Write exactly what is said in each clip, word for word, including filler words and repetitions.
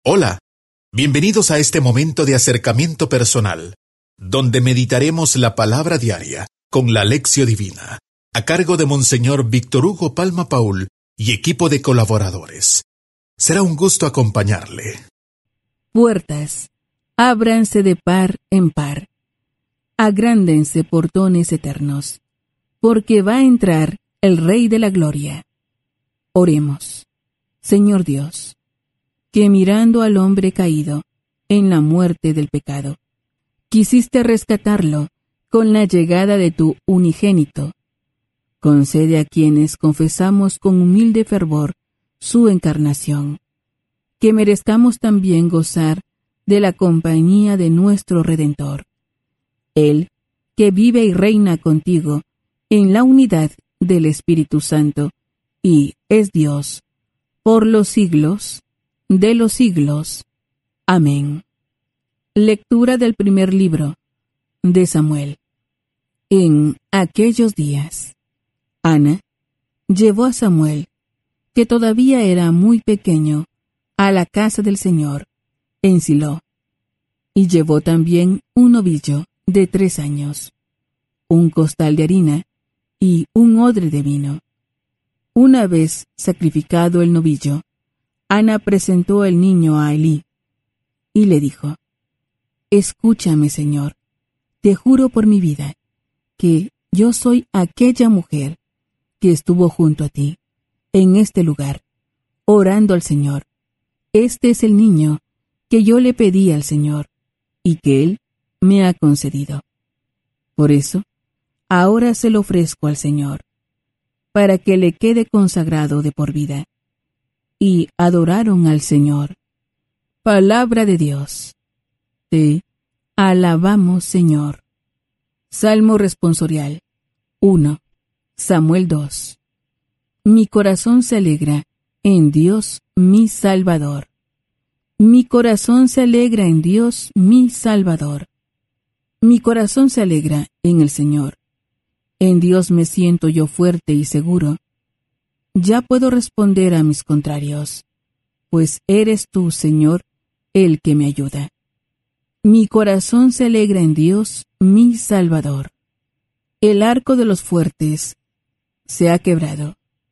Hola, bienvenidos a este momento de acercamiento personal, donde meditaremos la palabra diaria con la Lección Divina, a cargo de Monseñor Víctor Hugo Palma Paul y equipo de colaboradores. Será un gusto acompañarle. Puertas, ábranse de par en par. Agrándense portones eternos, porque va a entrar el Rey de la Gloria. Oremos. Señor Dios, que mirando al hombre caído en la muerte del pecado, quisiste rescatarlo con la llegada de tu unigénito. Concede a quienes confesamos con humilde fervor su encarnación, que merezcamos también gozar de la compañía de nuestro Redentor. Él, que vive y reina contigo en la unidad del Espíritu Santo, y es Dios, por los siglos de los siglos. Amén. Lectura del primer libro de Samuel. En aquellos días, Ana llevó a Samuel, que todavía era muy pequeño, a la casa del Señor, en Silo, y llevó también un novillo de tres años, un costal de harina y un odre de vino. Una vez sacrificado el novillo, Ana presentó el niño a Elí, y le dijo: Escúchame, Señor, te juro por mi vida, que yo soy aquella mujer que estuvo junto a ti, en este lugar, orando al Señor. Este es el niño que yo le pedí al Señor, y que Él me ha concedido. Por eso, ahora se lo ofrezco al Señor, para que le quede consagrado de por vida. Y adoraron al Señor. Palabra de Dios. Te alabamos, Señor. Salmo responsorial. uno. Samuel dos. Mi corazón se alegra en Dios mi Salvador. Mi corazón se alegra en Dios mi Salvador. Mi corazón se alegra en el Señor. En Dios me siento yo fuerte y seguro. Ya puedo responder a mis contrarios, pues eres tú, Señor, el que me ayuda. Mi corazón se alegra en Dios, mi Salvador. El arco de los fuertes se ha quebrado.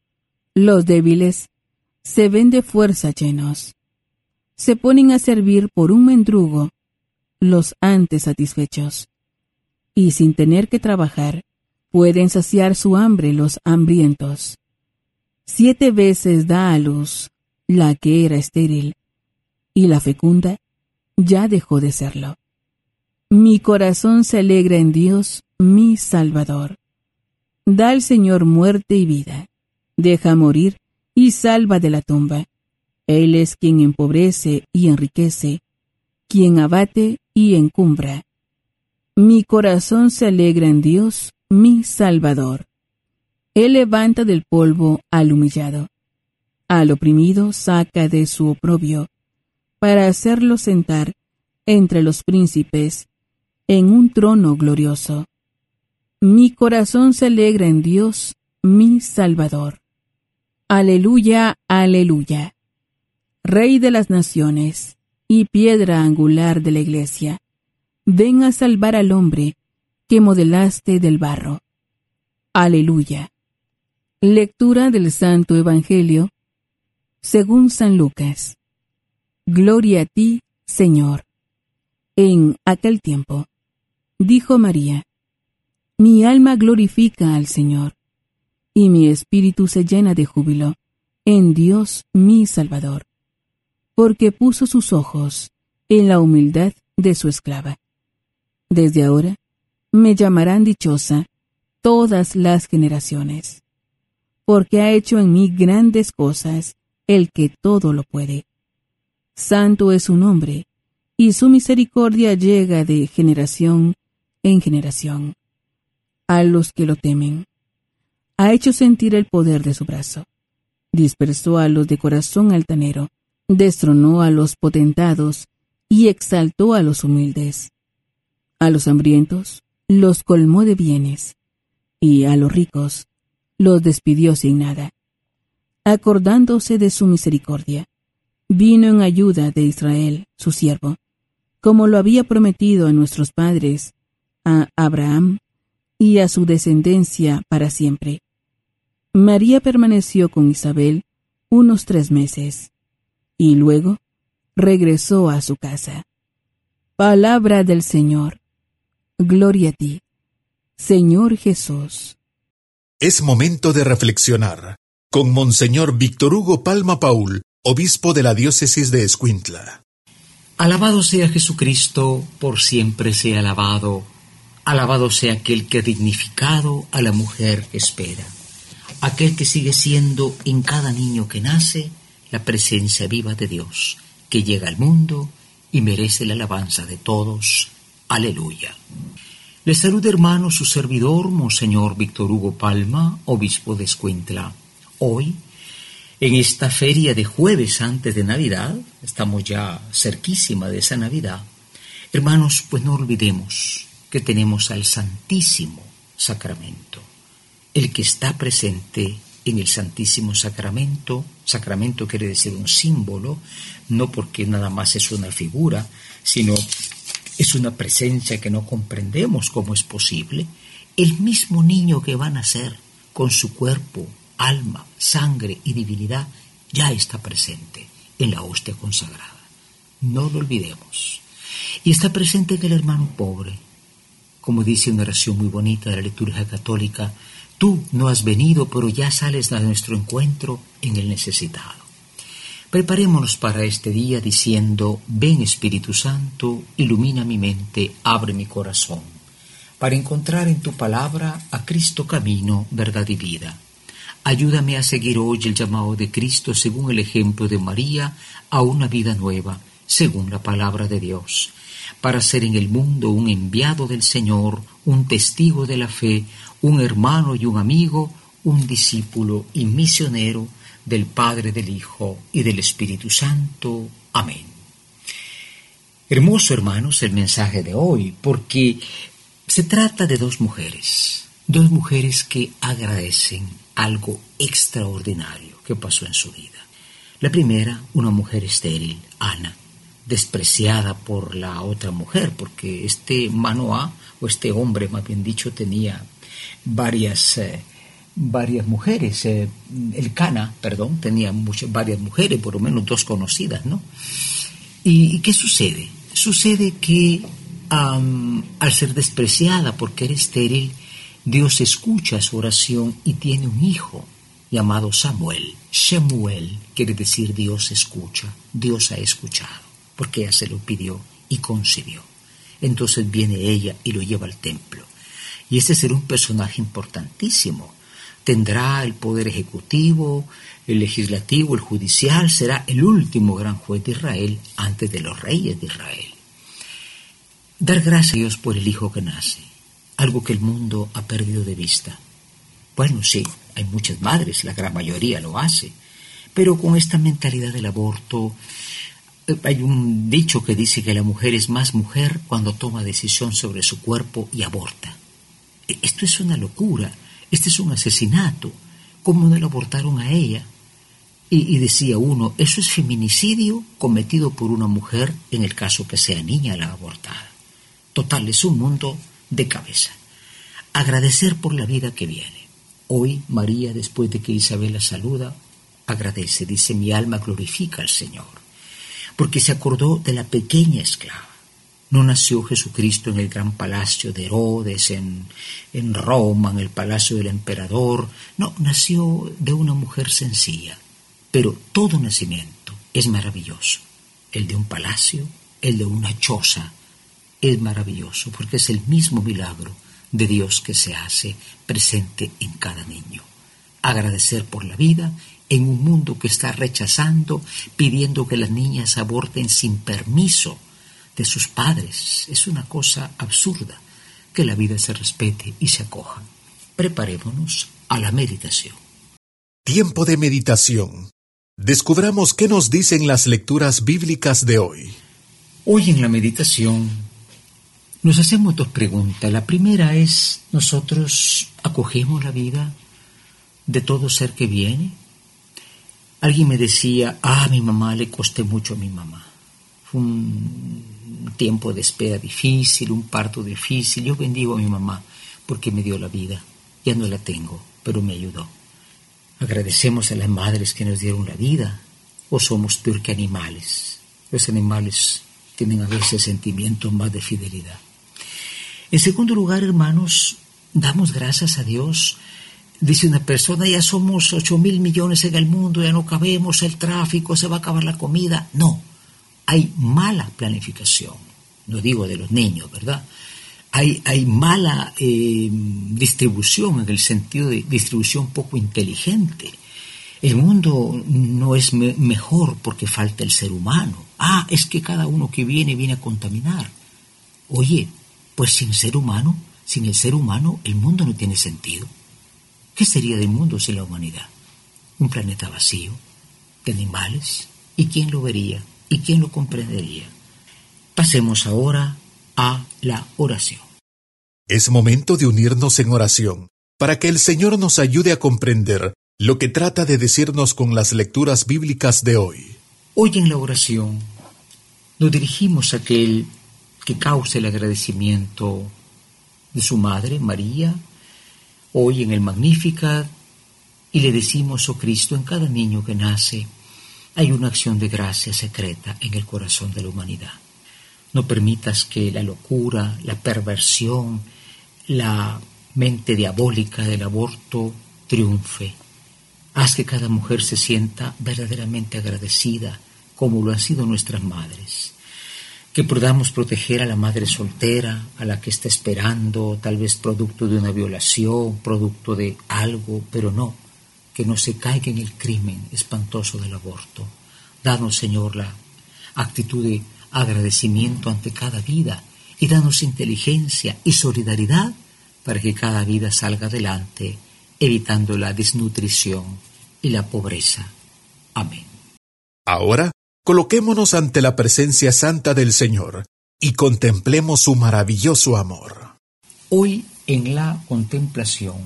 Los débiles se ven de fuerza llenos. Se ponen a servir por un mendrugo los antes satisfechos, y sin tener que trabajar, pueden saciar su hambre los hambrientos. Siete veces da a luz la que era estéril, y la fecunda ya dejó de serlo. Mi corazón se alegra en Dios, mi Salvador. Da al Señor muerte y vida, deja morir y salva de la tumba. Él es quien empobrece y enriquece, quien abate y encumbra. Mi corazón se alegra en Dios, mi Salvador. Él levanta del polvo al humillado, al oprimido saca de su oprobio, para hacerlo sentar entre los príncipes en un trono glorioso. Mi corazón se alegra en Dios, mi Salvador. Aleluya, aleluya. Rey de las naciones y piedra angular de la iglesia, ven a salvar al hombre que modelaste del barro. Aleluya. Lectura del Santo Evangelio según San Lucas. Gloria a ti, Señor. En aquel tiempo, dijo María: Mi alma glorifica al Señor, y mi espíritu se llena de júbilo en Dios mi Salvador, porque puso sus ojos en la humildad de su esclava. Desde ahora me llamarán dichosa todas las generaciones, porque ha hecho en mí grandes cosas el que todo lo puede. Santo es su nombre, y su misericordia llega de generación en generación a los que lo temen. Ha hecho sentir el poder de su brazo. Dispersó a los de corazón altanero, destronó a los potentados y exaltó a los humildes. A los hambrientos los colmó de bienes, y a los ricos los despidió sin nada, acordándose de su misericordia, vino en ayuda de Israel, su siervo, como lo había prometido a nuestros padres, a Abraham y a su descendencia para siempre. María permaneció con Isabel unos tres meses, y luego regresó a su casa. Palabra del Señor. Gloria a ti, Señor Jesús. Es momento de reflexionar con Monseñor Víctor Hugo Palma Paul, obispo de la diócesis de Escuintla. Alabado sea Jesucristo, por siempre sea alabado. Alabado sea aquel que ha dignificado a la mujer que espera. Aquel que sigue siendo en cada niño que nace la presencia viva de Dios, que llega al mundo y merece la alabanza de todos. Aleluya. Les saluda, hermano, su servidor, Monseñor Víctor Hugo Palma, obispo de Escuintla. Hoy, en esta feria de jueves antes de Navidad, estamos ya cerquísima de esa Navidad, hermanos, pues no olvidemos que tenemos al Santísimo Sacramento, el que está presente en el Santísimo Sacramento. Sacramento quiere decir un símbolo, no porque nada más es una figura, sino es una presencia que no comprendemos cómo es posible. El mismo niño que va a nacer con su cuerpo, alma, sangre y divinidad ya está presente en la hostia consagrada. No lo olvidemos. Y está presente en el hermano pobre. Como dice una oración muy bonita de la liturgia católica, tú no has venido, pero ya sales a nuestro encuentro en el necesitado. Preparémonos para este día diciendo: ven Espíritu Santo, ilumina mi mente, abre mi corazón, para encontrar en tu palabra a Cristo camino, verdad y vida. Ayúdame a seguir hoy el llamado de Cristo según el ejemplo de María a una vida nueva, según la palabra de Dios, para ser en el mundo un enviado del Señor, un testigo de la fe, un hermano y un amigo, un discípulo y misionero del Padre, del Hijo y del Espíritu Santo. Amén. Hermoso, hermanos, el mensaje de hoy, porque se trata de dos mujeres, dos mujeres que agradecen algo extraordinario que pasó en su vida. La primera, una mujer estéril, Ana, despreciada por la otra mujer, porque este Manoá, o este hombre más bien dicho, tenía varias, eh, varias mujeres. Eh, el Cana, perdón, tenía muchas, varias mujeres, por lo menos dos conocidas, ¿no? ¿Y, y qué sucede? Sucede que um, al ser despreciada porque era estéril, Dios escucha su oración y tiene un hijo llamado Samuel. Shemuel quiere decir Dios escucha, Dios ha escuchado, porque ella se lo pidió y concibió. Entonces viene ella y lo lleva al templo. Y este será un personaje importantísimo. Tendrá el poder ejecutivo, el legislativo, el judicial, será el último gran juez de Israel antes de los reyes de Israel. Dar gracias a Dios por el hijo que nace, algo que el mundo ha perdido de vista. Bueno, sí, hay muchas madres, la gran mayoría lo hace, pero con esta mentalidad del aborto, hay un dicho que dice que la mujer es más mujer cuando toma decisión sobre su cuerpo y aborta. Esto es una locura, este es un asesinato. ¿Cómo no la abortaron a ella? Y, y decía uno, eso es feminicidio cometido por una mujer en el caso que sea niña la abortada. Total, es un mundo de cabeza. Agradecer por la vida que viene. Hoy María, después de que Isabel la saluda, agradece, dice: mi alma glorifica al Señor, porque se acordó de la pequeña esclava. No nació Jesucristo en el gran palacio de Herodes, en, en Roma, en el palacio del emperador. No, nació de una mujer sencilla. Pero todo nacimiento es maravilloso. El de un palacio, el de una choza, es maravilloso, porque es el mismo milagro de Dios que se hace presente en cada niño. Agradecer por la vida en un mundo que está rechazando, pidiendo que las niñas aborten sin permiso de sus padres. Es una cosa absurda que la vida se respete y se acoja. Preparémonos a la meditación. Tiempo de meditación. Descubramos qué nos dicen las lecturas bíblicas de hoy. Hoy en la meditación nos hacemos dos preguntas. La primera es: ¿nosotros acogemos la vida de todo ser que viene? Alguien me decía, ah, a mi mamá le costé mucho a mi mamá. Fue un tiempo de espera difícil, un parto difícil. Yo bendigo a mi mamá porque me dio la vida. Ya no la tengo, pero me ayudó. Agradecemos a las madres que nos dieron la vida, o somos peor que animales. Los animales tienen a veces sentimientos más de fidelidad. En segundo lugar, hermanos, damos gracias a Dios. Dice una persona, ya somos ocho mil millones en el mundo, ya no cabemos, el tráfico, se va a acabar la comida. No, hay mala planificación. No digo de los niños, ¿verdad? Hay, hay mala eh, distribución, en el sentido de distribución poco inteligente. El mundo no es me- mejor porque falta el ser humano. Ah, es que cada uno que viene viene a contaminar. Oye, pues sin ser humano, sin el ser humano, el mundo no tiene sentido. ¿Qué sería del mundo sin la humanidad? Un planeta vacío, de animales. ¿Y quién lo vería? ¿Y quién lo comprendería? Pasemos ahora a la oración. Es momento de unirnos en oración para que el Señor nos ayude a comprender lo que trata de decirnos con las lecturas bíblicas de hoy. Hoy en la oración nos dirigimos a aquel que causa el agradecimiento de su madre, María, hoy en el Magnificat, y le decimos, oh Cristo, en cada niño que nace hay una acción de gracia secreta en el corazón de la humanidad. No permitas que la locura, la perversión, la mente diabólica del aborto triunfe. Haz que cada mujer se sienta verdaderamente agradecida, como lo han sido nuestras madres. Que podamos proteger a la madre soltera, a la que está esperando, tal vez producto de una violación, producto de algo, pero no, que no se caiga en el crimen espantoso del aborto. Danos, Señor, la actitud de agradecimiento ante cada vida y danos inteligencia y solidaridad para que cada vida salga adelante, evitando la desnutrición y la pobreza. Amén. Ahora, coloquémonos ante la presencia santa del Señor y contemplemos su maravilloso amor. Hoy en la contemplación,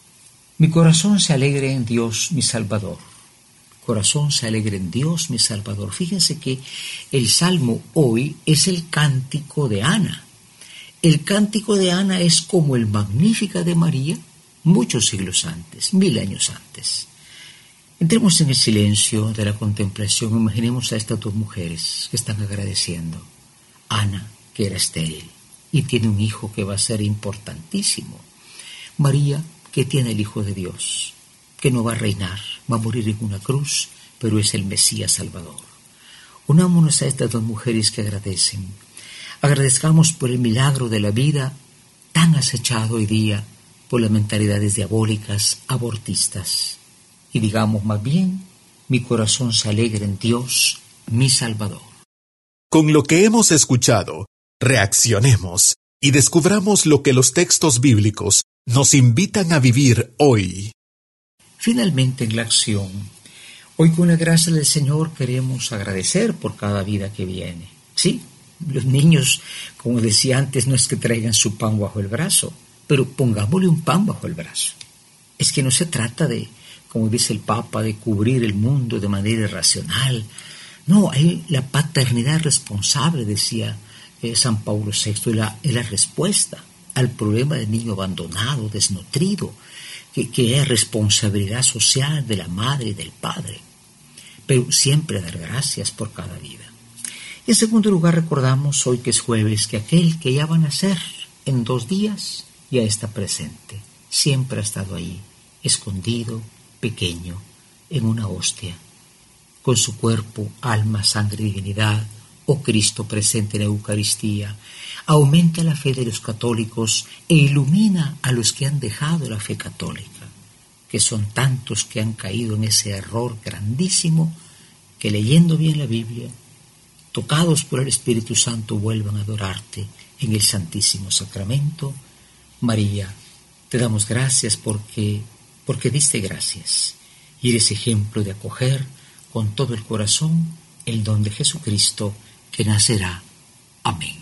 mi corazón se alegre en Dios, mi Salvador. Corazón se alegre en Dios, mi Salvador. Fíjense que el salmo hoy es el cántico de Ana. El cántico de Ana es como el Magníficat de María muchos siglos antes, mil años antes. Entremos en el silencio de la contemplación, imaginemos a estas dos mujeres que están agradeciendo. Ana, que era estéril y tiene un hijo que va a ser importantísimo. María, que tiene el Hijo de Dios, que no va a reinar, va a morir en una cruz, pero es el Mesías Salvador. Unámonos a estas dos mujeres que agradecen. Agradezcamos por el milagro de la vida tan acechado hoy día por las mentalidades diabólicas, abortistas. Y digamos más bien, mi corazón se alegra en Dios, mi Salvador. Con lo que hemos escuchado, reaccionemos y descubramos lo que los textos bíblicos nos invitan a vivir hoy. Finalmente, en la acción, hoy con la gracia del Señor queremos agradecer por cada vida que viene. Sí, los niños, como decía antes, no es que traigan su pan bajo el brazo, pero pongámosle un pan bajo el brazo. Es que no se trata de, como dice el Papa, de cubrir el mundo de manera irracional. No, hay la paternidad responsable, decía eh, San Pablo sexto, es la, es la respuesta al problema del niño abandonado, desnutrido, que, que es responsabilidad social de la madre y del padre. Pero siempre dar gracias por cada vida. Y en segundo lugar, recordamos hoy que es jueves, que aquel que ya va a nacer en dos días ya está presente. Siempre ha estado ahí, escondido, pequeño, en una hostia, con su cuerpo, alma, sangre y divinidad, oh Cristo presente en la Eucaristía, aumenta la fe de los católicos e ilumina a los que han dejado la fe católica, que son tantos que han caído en ese error grandísimo, que leyendo bien la Biblia, tocados por el Espíritu Santo, vuelvan a adorarte en el Santísimo Sacramento. María, te damos gracias porque, porque diste gracias y eres ejemplo de acoger con todo el corazón el don de Jesucristo que nacerá. Amén.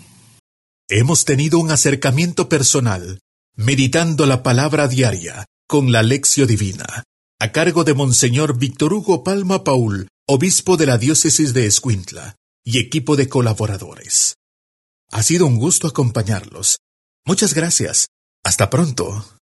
Hemos tenido un acercamiento personal, meditando la palabra diaria con la Lección Divina, a cargo de Monseñor Víctor Hugo Palma Paul, obispo de la diócesis de Escuintla, y equipo de colaboradores. Ha sido un gusto acompañarlos. Muchas gracias. Hasta pronto.